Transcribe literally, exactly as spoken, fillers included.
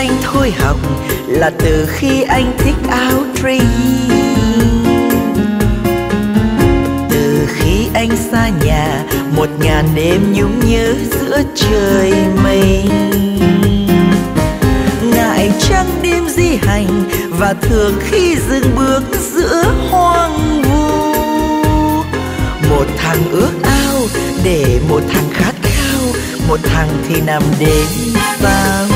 anh thôi học là từ khi anh thích áo trinh. Từ khi anh xa nhà một ngàn đêm nhung nhớ giữa trời mây. Ngại trăng đêm di hành và thường khi dừng bước giữa hoang vu. Một thằng ước ao để một thằng khát khao, một thằng thì nằm đêm sao.